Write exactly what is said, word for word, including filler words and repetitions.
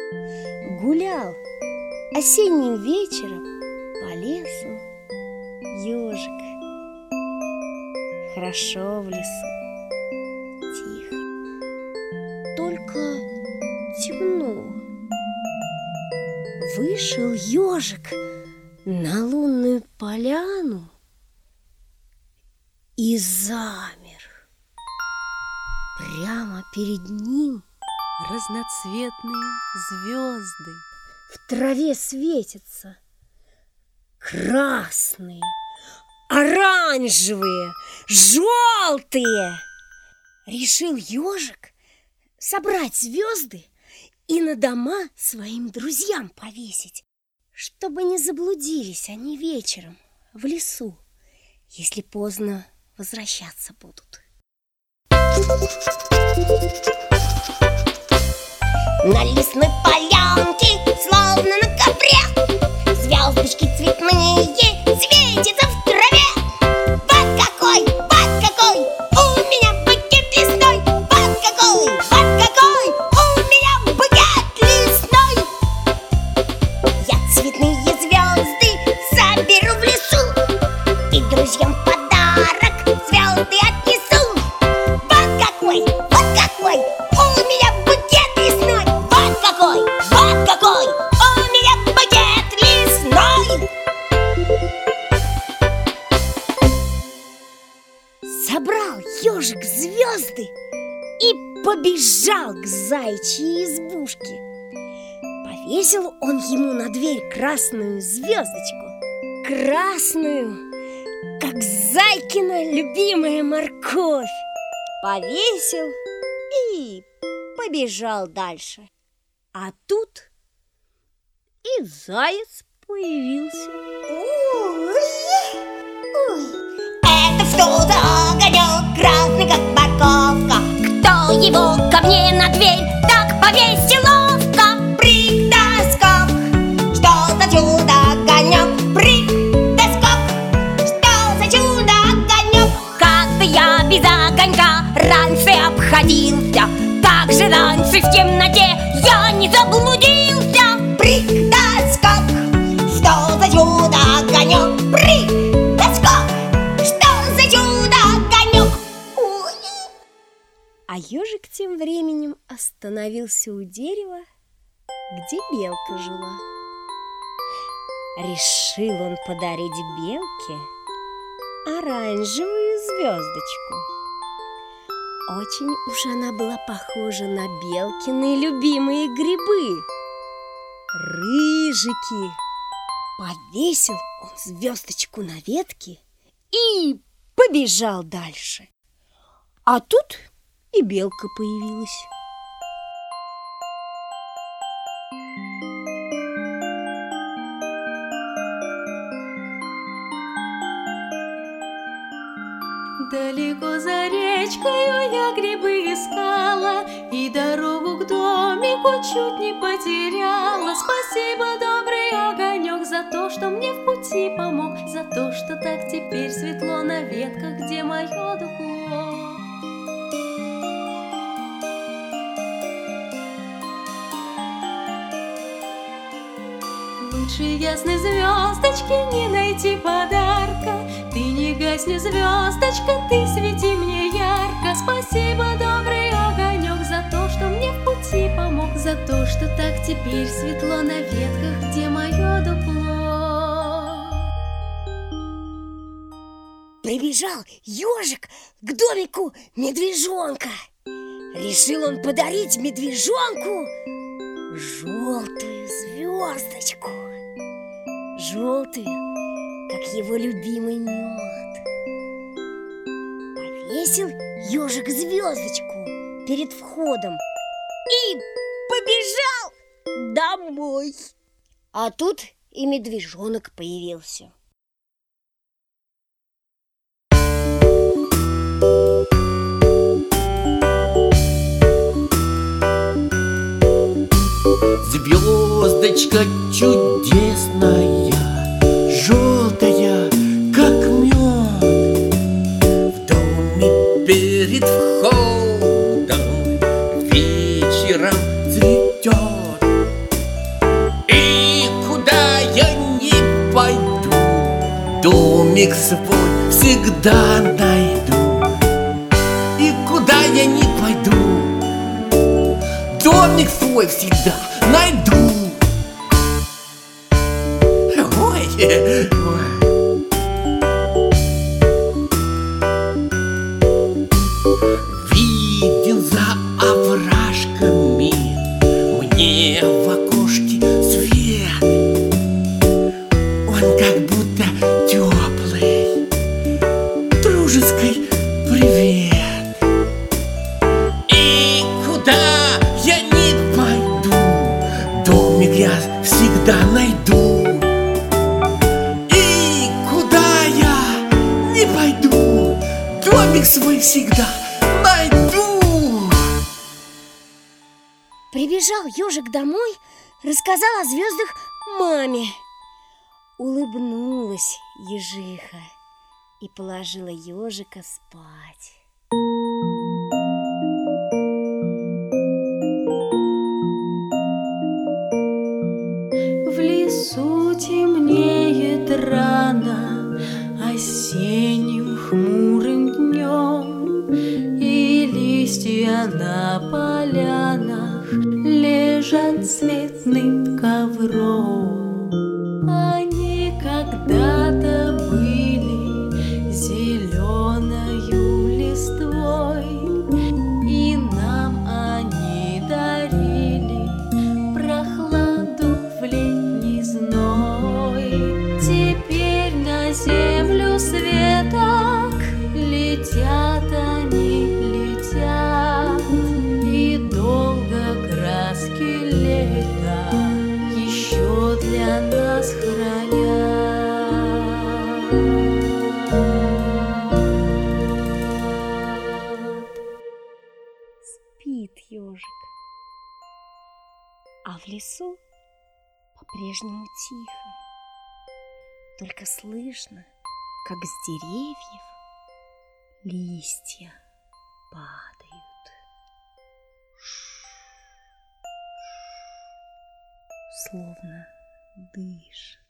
Гулял осенним вечером по лесу ежик. Хорошо в лесу, тихо, только темно. Вышел ежик на лунную поляну и замер. Прямо перед ним разноцветные звезды в траве светятся. Красные, оранжевые, желтые. Решил ежик собрать звезды и на дома своим друзьям повесить, чтобы не заблудились они вечером в лесу, если поздно возвращаться будут. На лесной полянке, словно на ковре, звездочки цветные светятся в траве. Вот какой, вот какой у меня букет лесной. Вот какой, вот какой у меня букет лесной. Я цветные звезды соберу в лесу и друзьям подарок звезды отнесу. Вот какой, вот какой у меня букет лесной. Вот какой, вот какой у меня букет лесной. Собрал ежик звезды и побежал к заячьей избушке. Повесил он ему на дверь красную звездочку. Красную, как зайкина любимая морковь. Повесил и побежал дальше. А тут и заяц появился. Это что за огонек, красный как морковка? Кто его ко мне на дверь так повесил ловко? Прыг да скок, что за чудо-огонек? Прыг да скок, что за чудо-огонек? Как бы я без огонька раньше обходился, так же раньше в темноте я не заблудился. Прыг да скок, что за чудо-огонек? Прыг да скок, что за чудо-огонек? Ой. А ежик тем временем остановился у дерева, где белка жила. Решил он подарить белке оранжевую звездочку. Очень уж она была похожа на белкины любимые грибы — рыжики. Повесил он звездочку на ветке и побежал дальше. А тут и белка появилась. Далеко за речкою я грибы искала и дорогу к домику чуть не потеряла. Спасибо, добрый огонек, за то, что мне в пути помог, за то, что так теперь светло на ветках, где мое дупло. Лучше ясной звездочки не найти подарка. Ты не гасни, звездочка, ты свети мне ярко. Спасибо, добрый огонек, за то, что мне в пути помог, за то, что так теперь светло на ветках, где мое дупло. Прибежал ежик к домику медвежонка. Решил он подарить медвежонку желтую звездочку. Желтую, как его любимый мед. Повесил ежик звездочку перед входом и побежал домой. А тут и медвежонок появился. Звездочка чудесная, желтая, как мед, в доме перед входом вечером цветет. домик свой всегда найду. И куда я ни пойду, домик свой всегда найду. Ой, ой. Виден за овражками мне в окошке свет. Он как будто теплый, дружеский привет. И куда я ни пойду, домик я всегда найду. И куда я не пойду, домик свой всегда найду. Прибежал ежик домой, рассказал о звездах маме. Улыбнулась ежиха и положила ежика спать. В лесу темнеет рано осенним хмурым днем, и листья на полянах лежат цветным ковром. Они когда-то были зеленою листвой, и нам они дарили прохладу в летний зной. Теперь на землю светок летят они, летят, и долго краски лета еще для нас хранят. Спит ежик, а в лесу по-прежнему тихо. Только слышно, как с деревьев листья падают. Словно дышат.